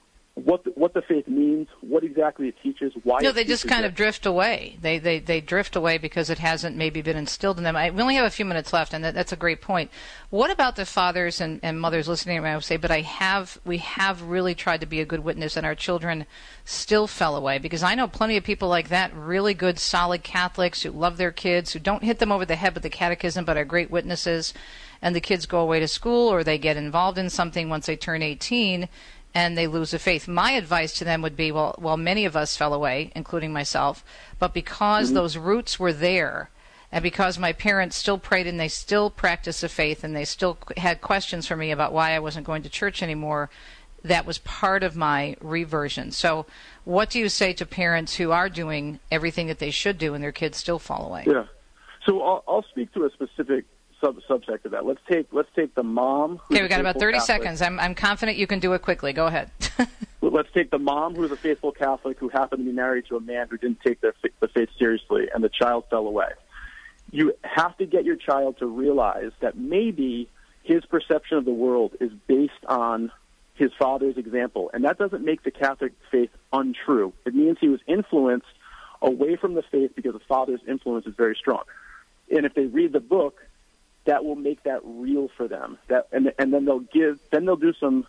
what the faith means, what exactly it teaches, why. No, they just kind of drift away. They drift away because it hasn't maybe been instilled in them. We only have a few minutes left, and that's a great point. What about the fathers and mothers listening? I would say, but we have really tried to be a good witness, and our children still fell away, because I know plenty of people like that, really good, solid Catholics who love their kids, who don't hit them over the head with the catechism, but are great witnesses, and the kids go away to school or they get involved in something once they turn 18, and they lose the faith. My advice to them would be, well, many of us fell away, including myself, but because those roots were there, and because my parents still prayed and they still practiced the faith and they still had questions for me about why I wasn't going to church anymore, that was part of my reversion. So what do you say to parents who are doing everything that they should do and their kids still fall away? Yeah. So I'll speak to a specific subject of that. Let's take the mom. Okay, we got about 30 seconds. I'm confident you can do it quickly. Go ahead. Let's take the mom who's a faithful Catholic who happened to be married to a man who didn't take the faith seriously, and the child fell away. You have to get your child to realize that maybe his perception of the world is based on his father's example, and that doesn't make the Catholic faith untrue. It means he was influenced away from the faith because the father's influence is very strong. And if they read the book, that will make that real for them. And then they'll do some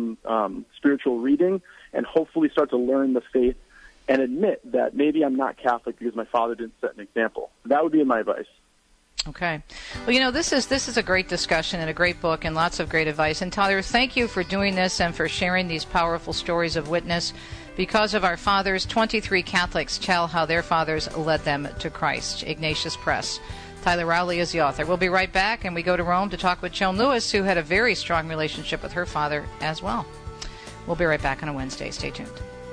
spiritual reading and hopefully start to learn the faith and admit that maybe I'm not Catholic because my father didn't set an example. That would be my advice. Okay. Well, this is a great discussion and a great book and lots of great advice. And Tyler, thank you for doing this and for sharing these powerful stories of witness. Because of our fathers, 23 Catholics tell how their fathers led them to Christ. Ignatius Press. Tyler Rowley is the author. We'll be right back, and we go to Rome to talk with Joan Lewis, who had a very strong relationship with her father as well. We'll be right back on a Wednesday. Stay tuned.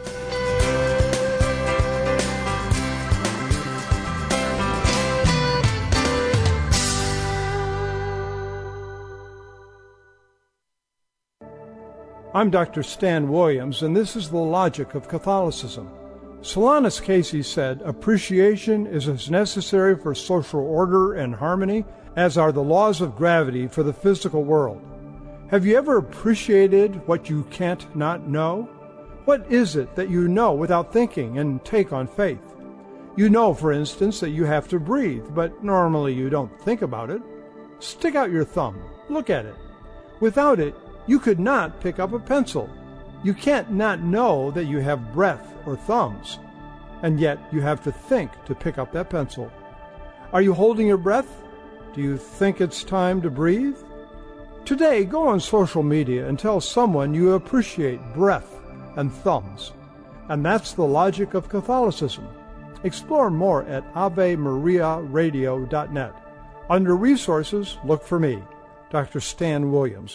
I'm Dr. Stan Williams, and this is The Logic of Catholicism. Solanus Casey said, "Appreciation is as necessary for social order and harmony as are the laws of gravity for the physical world." Have you ever appreciated what you can't not know? What is it that you know without thinking and take on faith? You know, for instance, that you have to breathe, but normally you don't think about it. Stick out your thumb. Look at it. Without it, you could not pick up a pencil. You can't not know that you have breath or thumbs, and yet you have to think to pick up that pencil. Are you holding your breath? Do you think it's time to breathe? Today, go on social media and tell someone you appreciate breath and thumbs. And that's the logic of Catholicism. Explore more at AveMariaRadio.net. Under Resources, look for me, Dr. Stan Williams.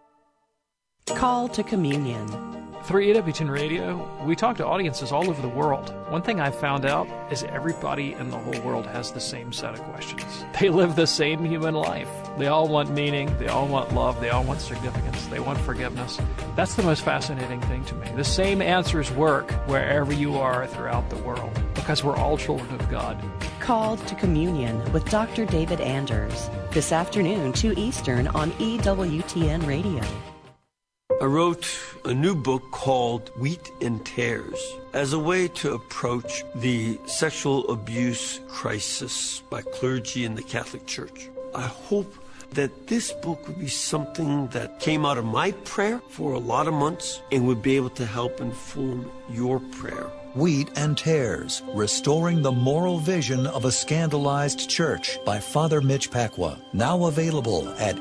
Call to Communion. Through EWTN Radio, we talk to audiences all over the world. One thing I've found out is everybody in the whole world has the same set of questions. They live the same human life. They all want meaning, they all want love, they all want significance, they want forgiveness. That's the most fascinating thing to me. The same answers work wherever you are throughout the world, because we're all children of God. Called to Communion with Dr. David Anders. This afternoon, 2 Eastern on EWTN Radio. I wrote a new book called Wheat and Tares as a way to approach the sexual abuse crisis by clergy in the Catholic Church. I hope that this book would be something that came out of my prayer for a lot of months and would be able to help inform your prayer. Wheat and Tares, Restoring the Moral Vision of a Scandalized Church by Father Mitch Pacwa. Now available at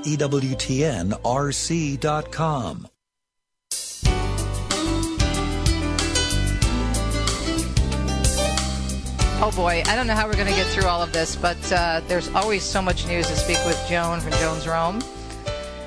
EWTNRC.com. Oh boy, I don't know how we're going to get through all of this, but there's always so much news to speak with Joan from Joan's Rome.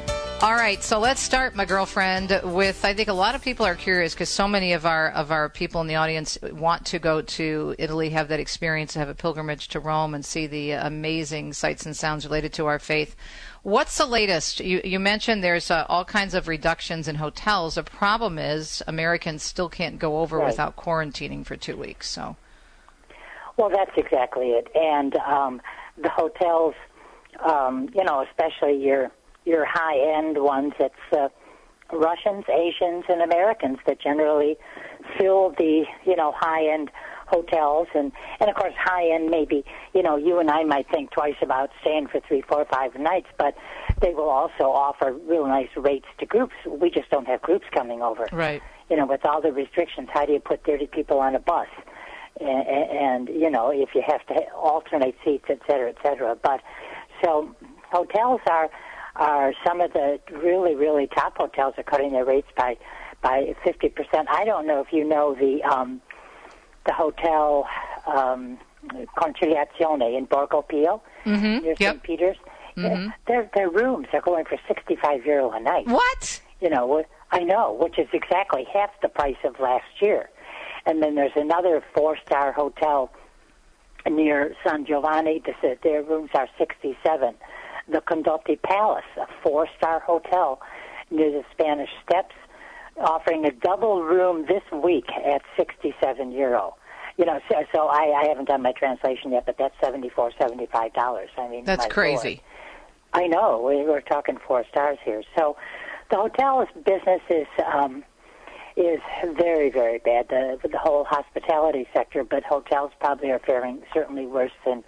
All right, so let's start, my girlfriend, with, I think a lot of people are curious because so many of our people in the audience want to go to Italy, have that experience, have a pilgrimage to Rome, and see the amazing sights and sounds related to our faith. What's the latest? You mentioned there's all kinds of reductions in hotels. The problem is Americans still can't go over without quarantining for 2 weeks. So, well, that's exactly it. And the hotels, especially your high-end ones, it's Russians, Asians, and Americans that generally fill the, high-end hotels. And of course, high-end maybe, you and I might think twice about staying for 3, 4, 5 nights, but they will also offer real nice rates to groups. We just don't have groups coming over. Right. With all the restrictions, how do you put 30 people on a bus? And if you have to alternate seats, et cetera, et cetera. But so hotels are some of the really, really top hotels are cutting their rates by 50%. I don't know if you know the hotel Conciliazione in Borgo Pio near St. Peter's. Mm-hmm. Their rooms are going for €65 a night. What? I know, which is exactly half the price of last year. And then there's another 4-star hotel near San Giovanni. Their rooms are $67. The Condotti Palace, a 4-star hotel near the Spanish Steps, offering a double room this week at €67. So I haven't done my translation yet, but that's $74, $75. I mean, that's crazy. Lord. I know. We're talking 4 stars here. So the hotel business is very, very bad. The whole hospitality sector, but hotels probably are faring certainly worse than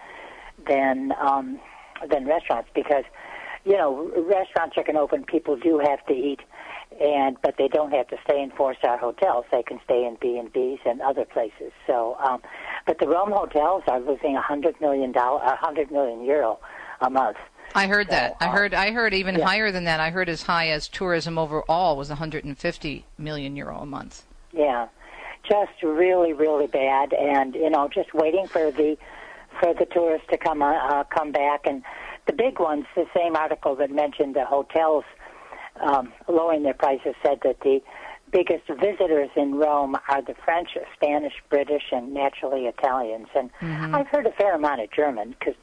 restaurants because, restaurants are going to open. People do have to eat, but they don't have to stay in 4-star hotels. They can stay in B&Bs and other places. So, but the Rome hotels are losing €100 million a month. I heard that. I heard even higher than that. I heard as high as tourism overall was €150 million a month. Yeah, just really, really bad, and just waiting for the tourists to come back. And the big ones, the same article that mentioned the hotels lowering their prices, said that the biggest visitors in Rome are the French, Spanish, British, and naturally Italians. And I've heard a fair amount of German, because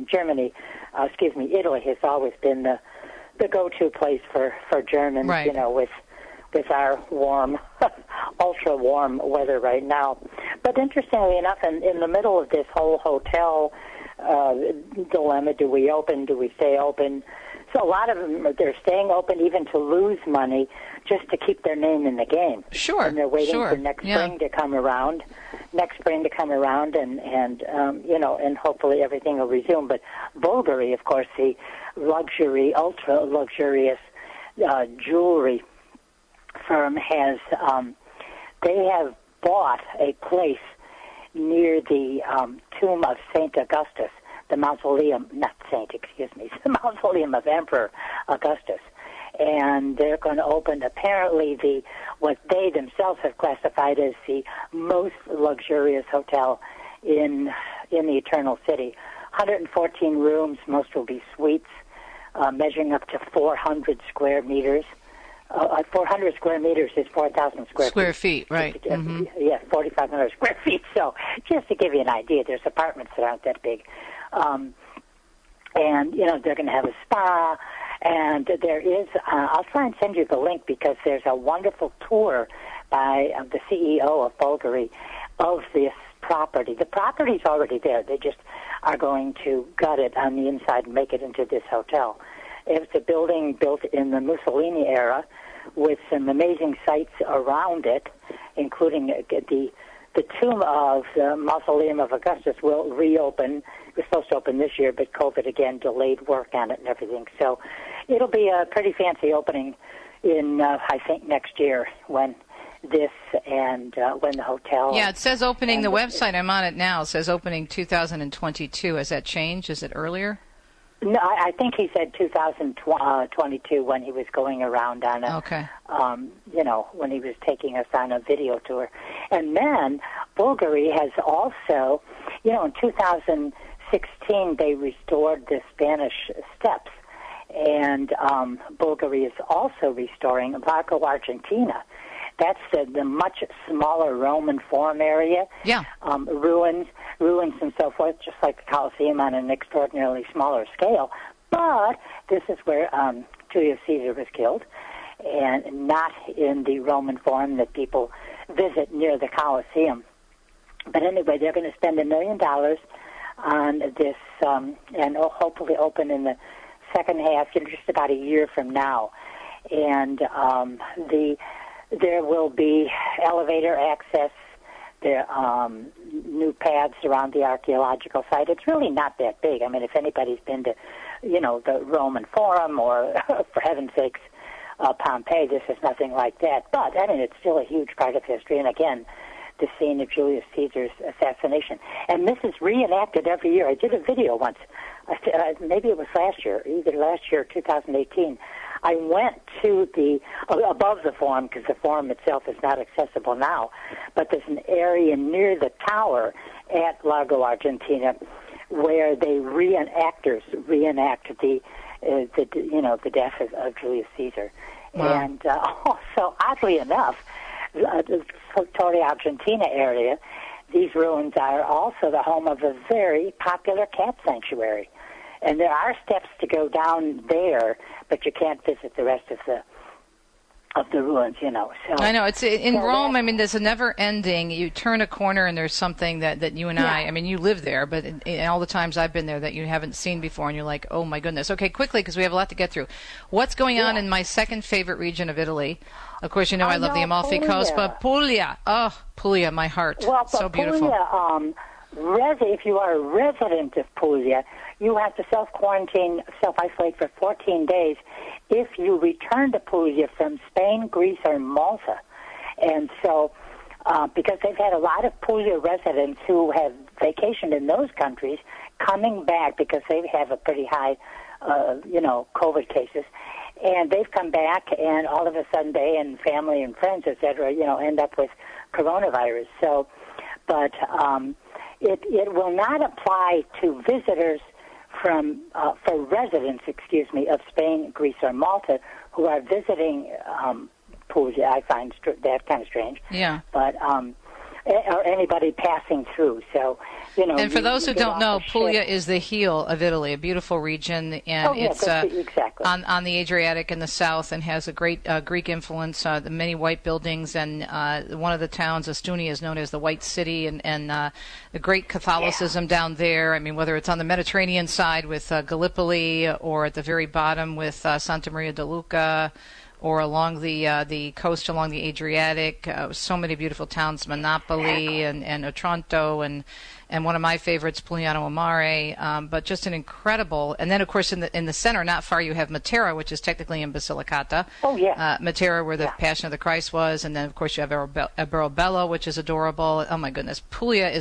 Italy has always been the go-to place for Germans, right. With our warm, ultra-warm weather right now. But interestingly enough, in the middle of this whole hotel dilemma, do we open, do we stay open? So a lot of them, they're staying open even to lose money just to keep their name in the game. Sure. And they're waiting for next spring to come around, and hopefully everything will resume. But Bulgari, of course, the luxury, ultra-luxurious jewelry firm they have bought a place near the tomb of St. Augustus, the mausoleum of Emperor Augustus. And they're going to open apparently what they themselves have classified as the most luxurious hotel in the Eternal City. 114 rooms, most will be suites, measuring up to 400 square meters. 400 square meters is 4,000 square feet, right? Mm-hmm. Yeah, 4,500 square feet. So just to give you an idea, there's apartments that aren't that big. And, they're going to have a spa. And there is, I'll try and send you the link because there's a wonderful tour by the CEO of Bulgari of this property. The property's already there. They just are going to gut it on the inside and make it into this hotel. It's a building built in the Mussolini era with some amazing sights around it, including the tomb of the Mausoleum of Augustus will reopen. It was supposed to open this year, but COVID again delayed work on it and everything. So it'll be a pretty fancy opening in, I think, next year when the hotel... Yeah, it says opening the website. I'm on it now. It says opening 2022. Has that changed? Is it earlier? No, I think he said 2022 when he was going around on when he was taking us on a video tour. And then Bulgari has also, in 2016 they restored the Spanish Steps. And Bulgaria is also restoring Largo, Argentina. That's the much smaller Roman Forum area. Yeah. Ruins and so forth, just like the Colosseum on an extraordinarily smaller scale. But this is where Julius Caesar was killed, and not in the Roman Forum that people visit near the Colosseum. But anyway, they're going to spend $1 million on this, and hopefully open in the second half, just about a year from now. And there will be elevator access, there new paths around the archaeological site. It's really not that big. I mean, if anybody's been to, the Roman Forum or, for heaven's sakes, Pompeii, this is nothing like that. But, I mean, it's still a huge part of history. And again, the scene of Julius Caesar's assassination. And this is reenacted every year. I did a video once. Maybe it was last year, either last year or 2018. I went to above the Forum, because the Forum itself is not accessible now, but there's an area near the tower at Largo, Argentina, where reenact the death of Julius Caesar. Wow. And also, oddly enough, the Torre Argentina area, these ruins are also the home of a very popular cat sanctuary. And there are steps to go down there, but you can't visit the rest of the ruins, So I know it's in Rome. I mean, there's a never-ending. You turn a corner and there's something that you and I mean, you live there, but in all the times I've been there that you haven't seen before, and you're like, oh my goodness. Okay, quickly, because we have a lot to get through. What's going on in my second favorite region of Italy? Of course, I love the Amalfi Coast, but Puglia. Oh, Puglia, my heart. Well, so beautiful. Puglia, if you are a resident of Puglia, you have to self-isolate for 14 days if you return to Puglia from Spain, Greece, or Malta. And so, because they've had a lot of Puglia residents who have vacationed in those countries coming back because they have a pretty high, COVID cases. And they've come back, and all of a sudden they and family and friends, et cetera, end up with coronavirus. So, but it will not apply to visitors for residents, of Spain, Greece, or Malta who are visiting Puglia. I find that kind of strange. Yeah. But or anybody passing through. So, And for those who don't know, Puglia is the heel of Italy, a beautiful region, and it's exactly on the Adriatic in the south, and has a great Greek influence. The many white buildings, and one of the towns, Astunia, is known as the White City, and the great Catholicism down there. I mean, whether it's on the Mediterranean side with Gallipoli, or at the very bottom with Santa Maria de Luca, or along the coast along the Adriatic, so many beautiful towns, Monopoli and Otranto, and one of my favorites, Pugliano a Mare, but just an incredible. And then, of course, in the center, not far, you have Matera, which is technically in Basilicata. Oh, yeah. Matera, where the Passion of the Christ was, and then, of course, you have Aberobello, which is adorable. Oh, my goodness. Puglia,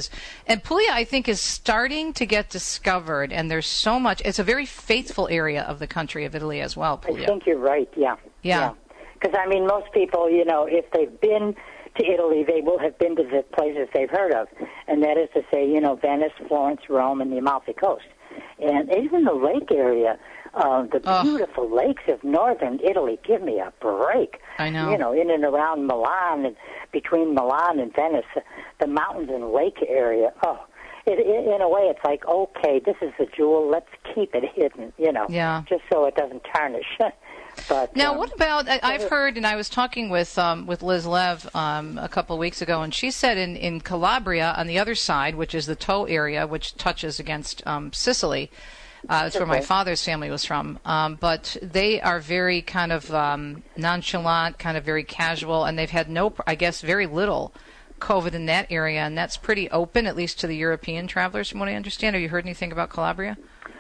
I think, is starting to get discovered, and there's so much. It's a very faithful area of the country of Italy as well, Puglia. I think you're right, yeah. Yeah. Because, I mean, most people, if they've been to Italy, they will have been to the places they've heard of. And that is to say, Venice, Florence, Rome, and the Amalfi Coast. And even the lake area, the beautiful lakes of northern Italy, give me a break. I know. In and around Milan, and between Milan and Venice, the mountains and lake area. Oh, in a way, it's like, okay, this is the jewel. Let's keep it hidden, just so it doesn't tarnish. But, now, what about? I've heard, and I was talking with Liz Lev a couple of weeks ago, and she said in Calabria, on the other side, which is the Tow area, which touches against Sicily. That's where my father's family was from. But they are very kind of nonchalant, kind of very casual, and they've had very little COVID in that area, and that's pretty open, at least to the European travelers, from what I understand. Have you heard anything about Calabria?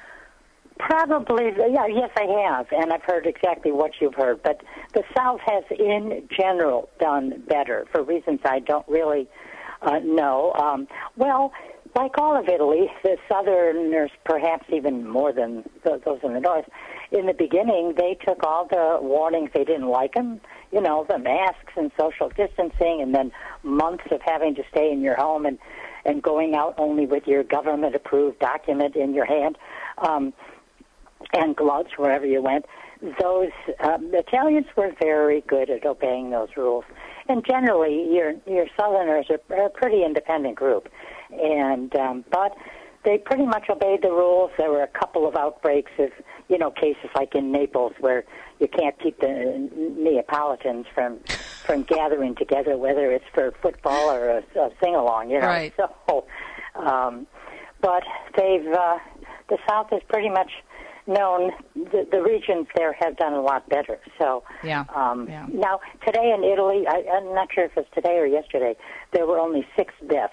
Probably, yes, I have, and I've heard exactly what you've heard. But the South has, in general, done better for reasons I don't really know. Well, like all of Italy, the Southerners, perhaps even more than those in the North, in the beginning, they took all the warnings. They didn't like them, the masks and social distancing, and then months of having to stay in your home and going out only with your government-approved document in your hand. and gloves wherever you went. Those Italians were very good at obeying those rules, and generally, your Southerners are a pretty independent group, and but they pretty much obeyed the rules. There were a couple of outbreaks of cases like in Naples where you can't keep the Neapolitans from gathering together, whether it's for football or a sing-along, Right. So, but they've the South is pretty much known. The regions there have done a lot better. So now today in Italy, I'm not sure if it's today or yesterday, there were only 6 deaths.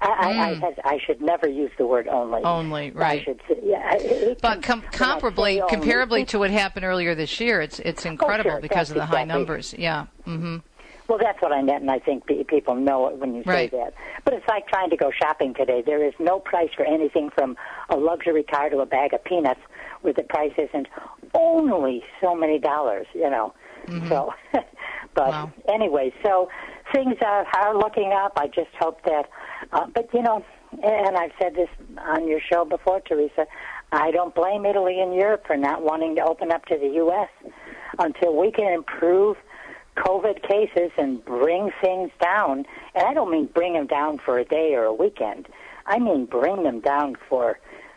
I should never use the word only. Only, right? I should say, but comparably to what happened earlier this year, it's incredible because of the high numbers. Yeah. Mm-hmm. Well, that's what I meant, and I think people know it when you say that. But it's like trying to go shopping today. There is no price for anything from a luxury car to a bag of peanuts where the price isn't only so many dollars, Mm-hmm. So, but anyway, so things are looking up. I just hope that, but and I've said this on your show before, Teresa, I don't blame Italy and Europe for not wanting to open up to the U.S. until we can improve COVID cases and bring things down. And I don't mean bring them down for a day or a weekend. I mean bring them down for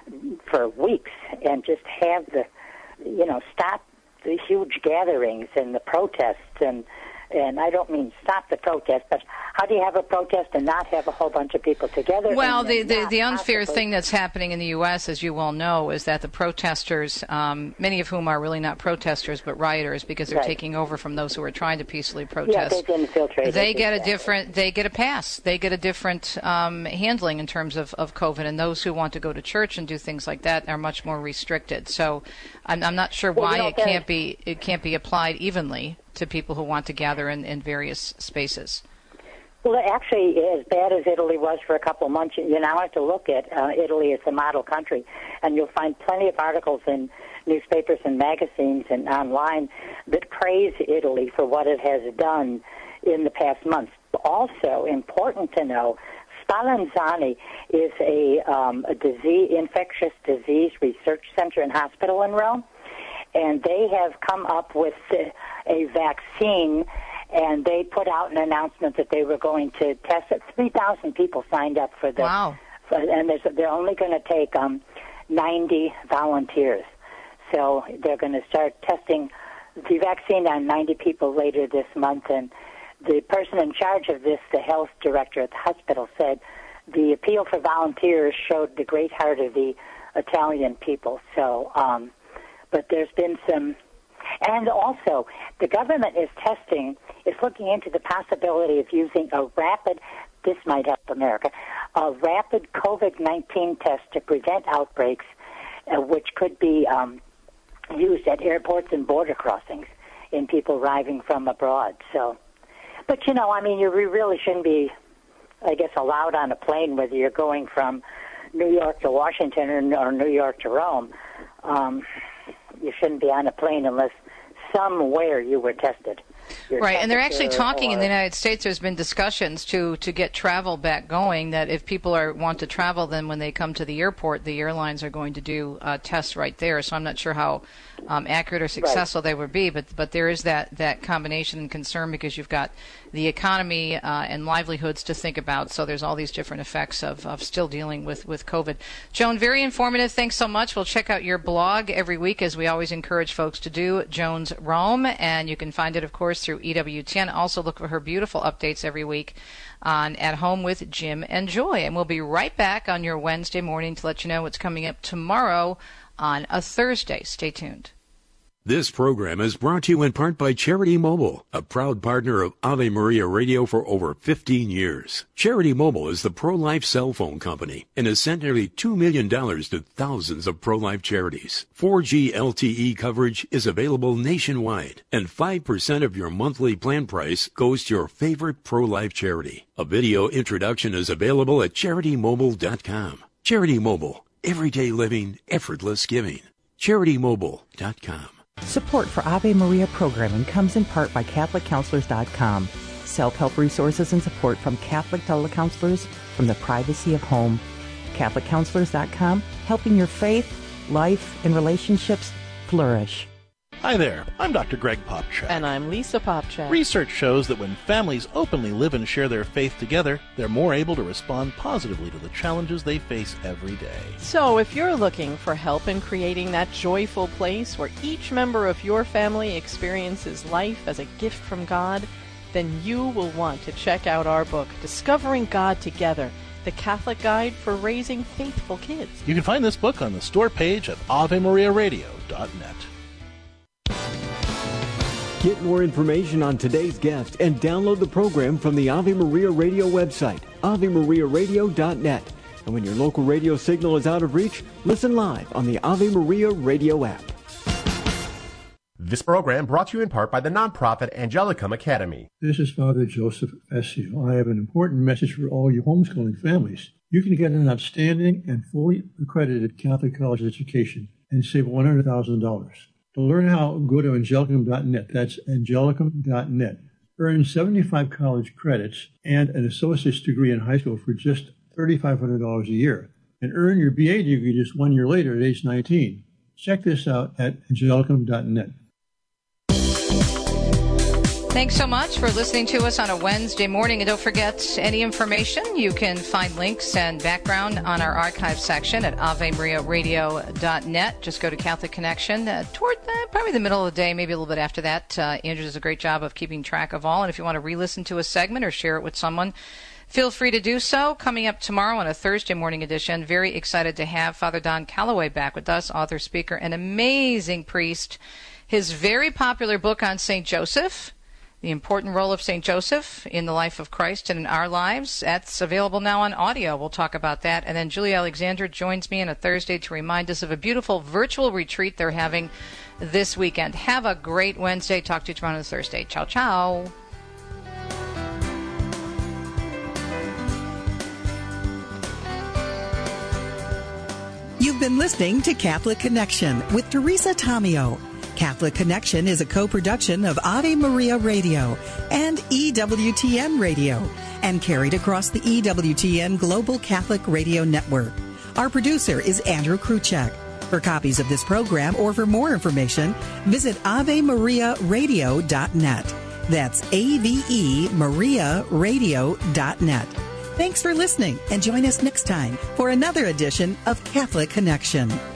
weeks and just have stop the huge gatherings and the protests and I don't mean stop the protest, but how do you have a protest and not have a whole bunch of people together? Well, the unfair thing that's happening in the U.S., as you well know, is that the protesters, many of whom are really not protesters but rioters because they're taking over from those who are trying to peacefully protest. Yeah, they've infiltrated. They get a pass. They get a different handling in terms of COVID, and those who want to go to church and do things like that are much more restricted. So I'm not sure why it can't be applied evenly to people who want to gather in various spaces. Well, actually, as bad as Italy was for a couple of months, you now have to look at Italy as a model country, and you'll find plenty of articles in newspapers and magazines and online that praise Italy for what it has done in the past months. Also, important to know, Spallanzani is a infectious disease research center and hospital in Rome, and they have come up with a vaccine, and they put out an announcement that they were going to test it. 3,000 people signed up for this. Wow. And they're only going to take 90 volunteers. So they're going to start testing the vaccine on 90 people later this month. And the person in charge of this, the health director at the hospital, said the appeal for volunteers showed the great heart of the Italian people. So, but there's been some... And also, the government is looking into the possibility of using this might help America, a rapid COVID-19 test to prevent outbreaks, which could be used at airports and border crossings in people arriving from abroad. So, but you really shouldn't be, I guess, allowed on a plane whether you're going from New York to Washington or New York to Rome. You shouldn't be on a plane unless somewhere you were tested. Right, and they're actually talking in the United States. There's been discussions to get travel back going, that if people want to travel, then when they come to the airport, the airlines are going to do tests right there. So I'm not sure how accurate or successful they would be, but there is that combination and concern because you've got the economy and livelihoods to think about. So there's all these different effects of still dealing with COVID. Joan, very informative. Thanks so much. We'll check out your blog every week, as we always encourage folks to do, Joan's Rome, and you can find it, of course, through EWTN. Also look for her beautiful updates every week on At Home with Jim and Joy. And we'll be right back on your Wednesday morning to let you know what's coming up tomorrow on a Thursday. Stay tuned. This program is brought to you in part by Charity Mobile, a proud partner of Ave Maria Radio for over 15 years. Charity Mobile is the pro-life cell phone company and has sent nearly $2 million to thousands of pro-life charities. 4G LTE coverage is available nationwide, and 5% of your monthly plan price goes to your favorite pro-life charity. A video introduction is available at CharityMobile.com. Charity Mobile, everyday living, effortless giving. CharityMobile.com. Support for Ave Maria programming comes in part by CatholicCounselors.com. Self-help resources and support from Catholic telecounselors from the privacy of home. CatholicCounselors.com, helping your faith life and relationships flourish. Hi there, I'm Dr. Greg Popcak. And I'm Lisa Popcak. Research shows that when families openly live and share their faith together, they're more able to respond positively to the challenges they face every day. So if you're looking for help in creating that joyful place where each member of your family experiences life as a gift from God, then you will want to check out our book, Discovering God Together, the Catholic Guide for Raising Faithful Kids. You can find this book on the store page at AveMariaRadio.net. Get more information on today's guest and download the program from the Ave Maria Radio website, AveMariaRadio.net. And when your local radio signal is out of reach, listen live on the Ave Maria Radio app. This program brought to you in part by the nonprofit Angelicum Academy. This is Father Joseph Essio. I have an important message for all you homeschooling families. You can get an outstanding and fully accredited Catholic college education and save $100,000. To learn how, go to Angelicum.net. That's Angelicum.net. Earn 75 college credits and an associate's degree in high school for just $3,500 a year. And earn your BA degree just 1 year later at age 19. Check this out at Angelicum.net. Thanks so much for listening to us on a Wednesday morning. And don't forget, any information, you can find links and background on our archive section at AveMariaRadio.net. Just go to Catholic Connection toward probably the middle of the day, maybe a little bit after that. Andrew does a great job of keeping track of all. And if you want to re-listen to a segment or share it with someone, feel free to do so. Coming up tomorrow on a Thursday morning edition, very excited to have Father Don Calloway back with us, author, speaker, an amazing priest. His very popular book on St. Joseph, The Important Role of St. Joseph in the Life of Christ and in Our Lives. That's available now on audio. We'll talk about that. And then Julie Alexander joins me on a Thursday to remind us of a beautiful virtual retreat they're having this weekend. Have a great Wednesday. Talk to you tomorrow on Thursday. Ciao, ciao. You've been listening to Catholic Connection with Teresa Tomeo. Catholic Connection is a co-production of Ave Maria Radio and EWTN Radio and carried across the EWTN Global Catholic Radio Network. Our producer is Andrew Kruchek. For copies of this program or for more information, visit AveMariaRadio.net. That's AveMariaRadio.net. Thanks for listening and join us next time for another edition of Catholic Connection.